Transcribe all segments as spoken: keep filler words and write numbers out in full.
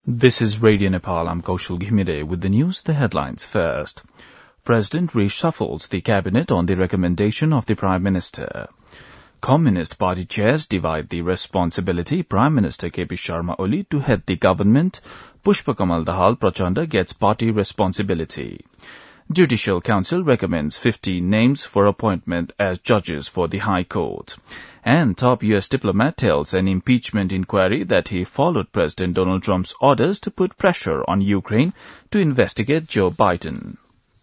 This is Radio Nepal. I'm Kaushal Ghimire with the news, the headlines first. President reshuffles the cabinet on the recommendation of the Prime Minister. Communist Party chairs divide the responsibility. Prime Minister K P Sharma Oli to head the government. Pushpa Kamal Dahal Prachanda gets party responsibility. Judicial Council recommends fifteen names for appointment as judges for the High Court. And top U S diplomat tells an impeachment inquiry that he followed President Donald Trump's orders to put pressure on Ukraine to investigate Joe Biden.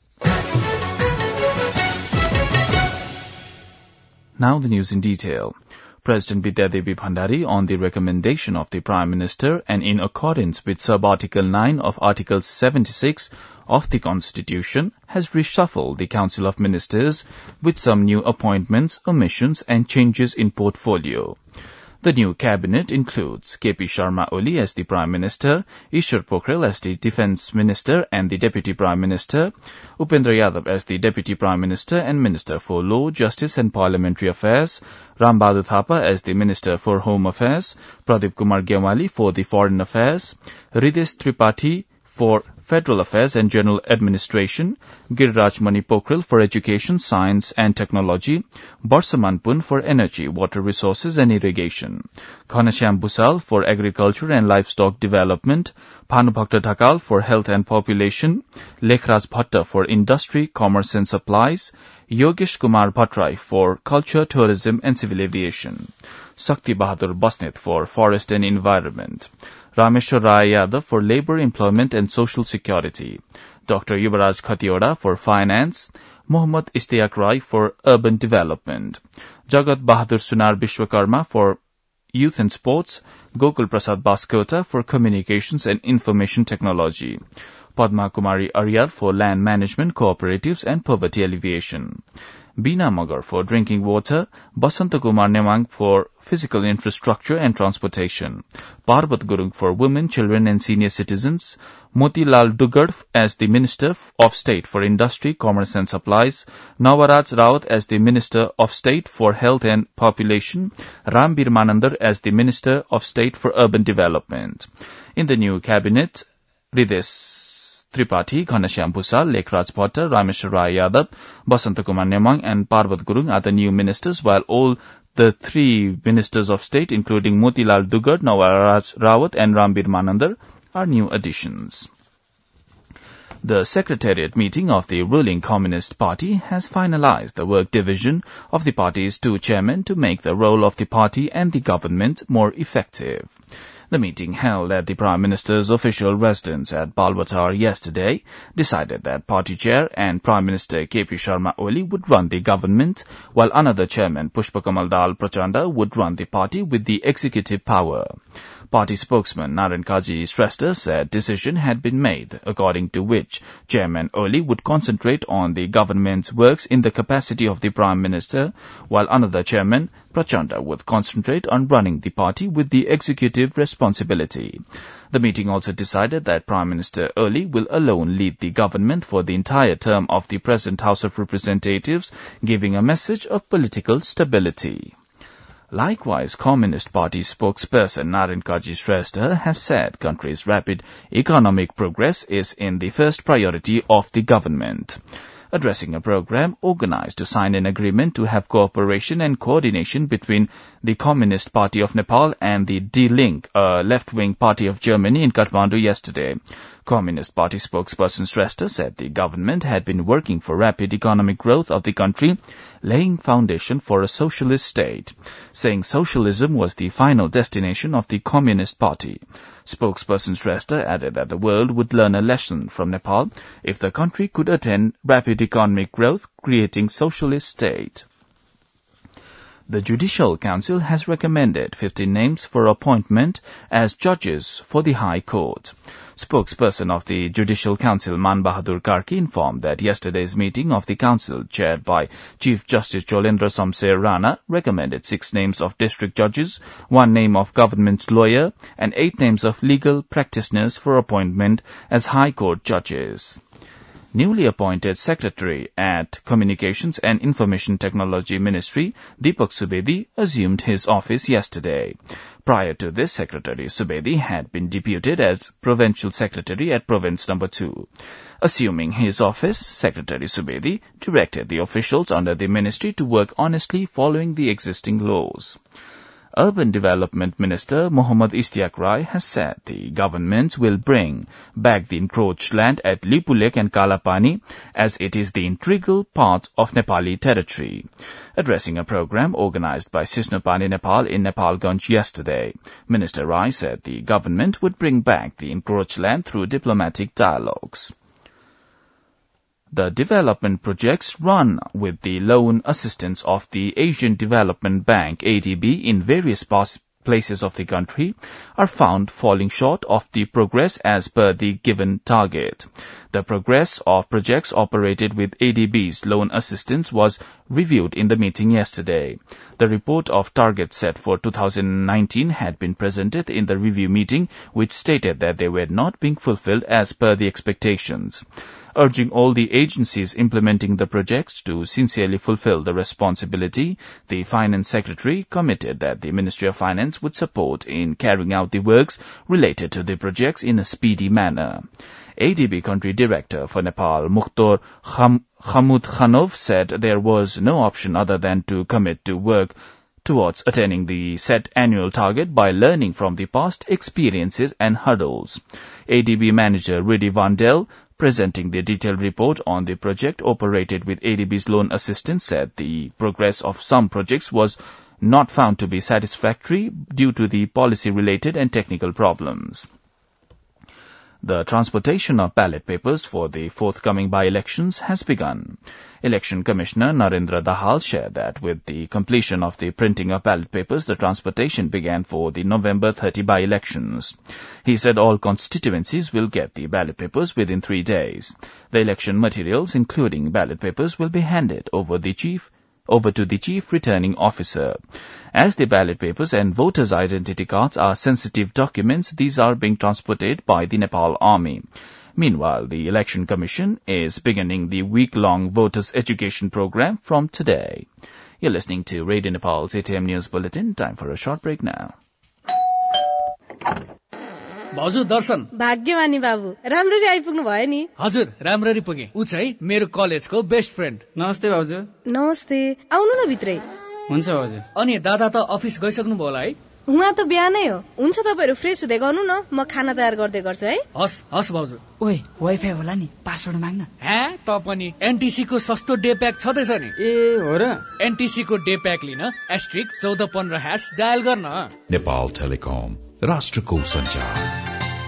Now the news in detail. President Bidya Devi Bhandari, on the recommendation of the Prime Minister and in accordance with Sub-Article nine of Article seventy-six of the Constitution, has reshuffled the Council of Ministers with some new appointments, omissions and changes in portfolio. The new cabinet includes K P Sharma Oli as the Prime Minister, Ishwar Pokhrel as the Defence Minister and the Deputy Prime Minister, Upendra Yadav as the Deputy Prime Minister and Minister for Law, Justice and Parliamentary Affairs, Ram Bahadur Thapa as the Minister for Home Affairs, Pradeep Kumar Gyamwali for the Foreign Affairs, Ridesh Tripathi for Federal Affairs and General Administration, Giriraj Mani Pokhrel for Education, Science and Technology, Barsaman Pun for Energy, Water Resources and Irrigation, Ghanashyam Busal for Agriculture and Livestock Development, Bhanubhakta Dhakal for Health and Population, Lekhraj Bhatta for Industry, Commerce and Supplies, Yogesh Kumar Bhattrai for Culture, Tourism and Civil Aviation, Sakti Bahadur Basnet for Forest and Environment, Rameshwar Rai Yadav for Labour, Employment and Social Security, Doctor Yubaraj Khatioda for Finance, Mohammad Ishtiaq Rai for Urban Development, Jagat Bahadur Sunar Vishwakarma for Youth and Sports, Gokul Prasad Baskota for Communications and Information Technology, Padma Kumari Aryal for Land Management, Cooperatives and Poverty Alleviation, Beena Magar for Drinking Water, Basanta Kumar Nemang for Physical Infrastructure and Transportation, Parvat Gurung for Women, Children and Senior Citizens, Motilal Dugard as the Minister of State for Industry, Commerce and Supplies, Nawaraj Rawat as the Minister of State for Health and Population, Rambir Manandar as the Minister of State for Urban Development. In the new cabinet, Ridesh Tripathi, Ghanashyam Busal, Lekhraj Bhatta, Rameshwar Rai Yadav, Basanta Kumar Nemang and Parvat Gurung are the new ministers, while all the three ministers of state, including Motilal Dugard, Nawaraj Rawat and Rambir Manandar, are new additions. The Secretariat meeting of the ruling Communist Party has finalized the work division of the party's two chairmen to make the role of the party and the government more effective. The meeting held at the Prime Minister's official residence at Balwatar yesterday decided that party chair and Prime Minister K P Sharma Oli would run the government, while another chairman, Pushpa Kamal Dahal Prachanda, would run the party with the executive power. Party spokesman Naren Kaji Shrestha said decision had been made, according to which Chairman Oli would concentrate on the government's works in the capacity of the Prime Minister, while another chairman, Prachanda, would concentrate on running the party with the executive responsibility. The meeting also decided that Prime Minister Oli will alone lead the government for the entire term of the present House of Representatives, giving a message of political stability. Likewise, Communist Party spokesperson Naren Kaji Shrestha has said country's rapid economic progress is in the first priority of the government. Addressing a program organized to sign an agreement to have cooperation and coordination between the Communist Party of Nepal and the D-Link, a left-wing party of Germany, in Kathmandu yesterday, Communist Party spokesperson Shrestha said the government had been working for rapid economic growth of the country, laying foundation for a socialist state, saying socialism was the final destination of the Communist Party. Spokesperson Shrestha added that the world would learn a lesson from Nepal if the country could attain rapid economic growth, creating socialist state. The Judicial Council has recommended fifteen names for appointment as judges for the High Court. Spokesperson of the Judicial Council, Man Bahadur Karki, informed that yesterday's meeting of the Council, chaired by Chief Justice Cholendra Samser Rana, recommended six names of district judges, one name of government lawyer, and eight names of legal practitioners for appointment as High Court judges. Newly appointed Secretary at Communications and Information Technology Ministry, Deepak Subedi, assumed his office yesterday. Prior to this, Secretary Subedi had been deputed as Provincial Secretary at Province Number two. Assuming his office, Secretary Subedi directed the officials under the ministry to work honestly following the existing laws. Urban Development Minister Mohammad Ishtiaq Rai has said the government will bring back the encroached land at Lipulek and Kalapani as it is the integral part of Nepali territory. Addressing a program organized by Sisnopani Nepal in Nepalganj yesterday, Minister Rai said the government would bring back the encroached land through diplomatic dialogues. The development projects run with the loan assistance of the Asian Development Bank A D B in various places of the country are found falling short of the progress as per the given target. The progress of projects operated with A D B's loan assistance was reviewed in the meeting yesterday. The report of targets set for two thousand nineteen had been presented in the review meeting, which stated that they were not being fulfilled as per the expectations. Urging all the agencies implementing the projects to sincerely fulfill the responsibility, the Finance Secretary committed that the Ministry of Finance would support in carrying out the works related to the projects in a speedy manner. A D B Country Director for Nepal, Mukhtar Kham- Khamud Khanov, said there was no option other than to commit to work towards attaining the set annual target by learning from the past experiences and hurdles. A D B Manager Rudy Vandel, presenting the detailed report on the project operated with A D B's loan assistance, said the progress of some projects was not found to be satisfactory due to the policy-related and technical problems. The transportation of ballot papers for the forthcoming by-elections has begun. Election Commissioner Narendra Dahal shared that with the completion of the printing of ballot papers, the transportation began for the November thirtieth by-elections. He said all constituencies will get the ballot papers within three days. The election materials, including ballot papers, will be handed over the chief over to the Chief Returning Officer. As the ballot papers and voters' identity cards are sensitive documents, these are being transported by the Nepal Army. Meanwhile, the Election Commission is beginning the week-long voters' education program from today. You're listening to Radio Nepal's eight a.m. News Bulletin. Time for a short break now. भाउजू दर्शन भाग्यमानी बाबु राम्ररी आइपुग्नु भयो नि हजुर राम्ररी पुगे उ चाहिँ मेरो कलेजको बेस्ट फ्रेन्ड नमस्ते भाउजू नमस्ते आउनु न भित्रै हुन्छ भाउजू अनि दादा त अफिस गइसक्नु भयो होला है उहाँ त बिहानै हो हुन्छ तपाईहरु फ्रेस हुँदै गर्नु न म खाना तयार गर्दै गर्छु है हस् हस् भाउजू ओइ वाइफाई होला नि पासवर्ड माग्न हे त पनि एनटीसी को सस्तो डे प्याक छदैछ नि ए हो र एनटीसी को डे प्याक लिन एस्ट्रिक चौध पन्ध्र ह्याश डायल गर्न नेपाल टेलिकम राष्ट्रको सञ्चार.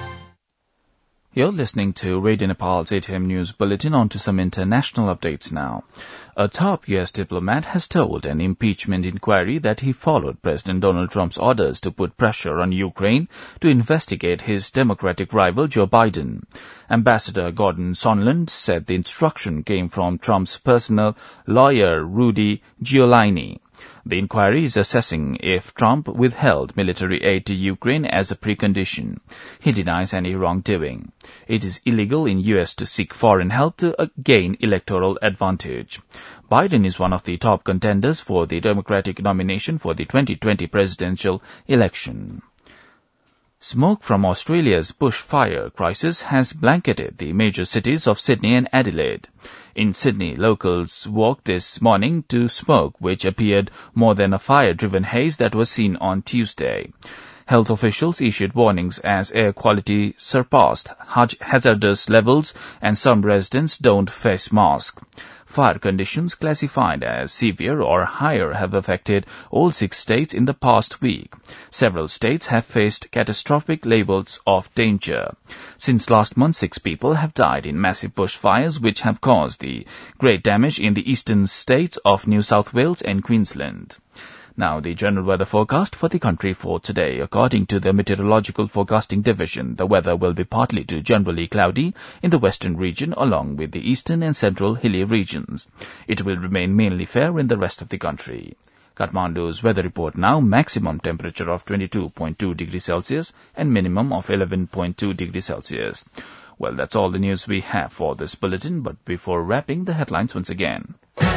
You're listening to Radio Nepal's eight a.m. News Bulletin. On to some international updates now. A top U S diplomat has told an impeachment inquiry that he followed President Donald Trump's orders to put pressure on Ukraine to investigate his Democratic rival Joe Biden. Ambassador Gordon Sondland said the instruction came from Trump's personal lawyer Rudy Giuliani. The inquiry is assessing if Trump withheld military aid to Ukraine as a precondition. He denies any wrongdoing. It is illegal in U S to seek foreign help to uh, gain electoral advantage. Biden is one of the top contenders for the Democratic nomination for the twenty twenty presidential election. Smoke from Australia's bushfire crisis has blanketed the major cities of Sydney and Adelaide. In Sydney, locals walked this morning to smoke, which appeared more than a fire-driven haze that was seen on Tuesday. Health officials issued warnings as air quality surpassed hazardous levels and some residents don't face masks. Fire conditions classified as severe or higher have affected all six states in the past week. Several states have faced catastrophic levels of danger. Since last month, six people have died in massive bushfires which have caused the great damage in the eastern states of New South Wales and Queensland. Now, the general weather forecast for the country for today. According to the Meteorological Forecasting Division, the weather will be partly to generally cloudy in the western region along with the eastern and central hilly regions. It will remain mainly fair in the rest of the country. Kathmandu's weather report now, maximum temperature of twenty-two point two degrees Celsius and minimum of eleven point two degrees Celsius. Well, that's all the news we have for this bulletin, but before wrapping, the headlines once again.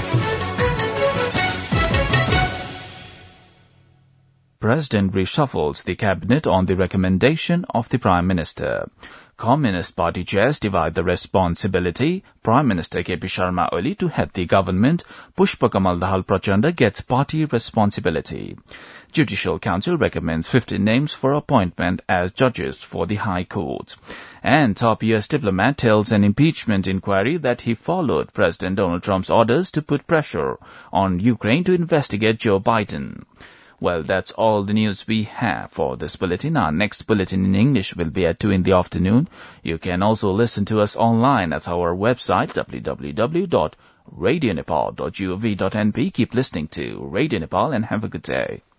President reshuffles the cabinet on the recommendation of the Prime Minister. Communist Party chairs divide the responsibility. Prime Minister K P Sharma Oli to head the government. Pushpa Kamal Dahal Prachanda gets party responsibility. Judicial Council recommends fifteen names for appointment as judges for the High Court. And top U S diplomat tells an impeachment inquiry that he followed President Donald Trump's orders to put pressure on Ukraine to investigate Joe Biden. Well, that's all the news we have for this bulletin. Our next bulletin in English will be at two in the afternoon. You can also listen to us online at our website, w w w dot radio nepal dot gov dot n p. Keep listening to Radio Nepal and have a good day.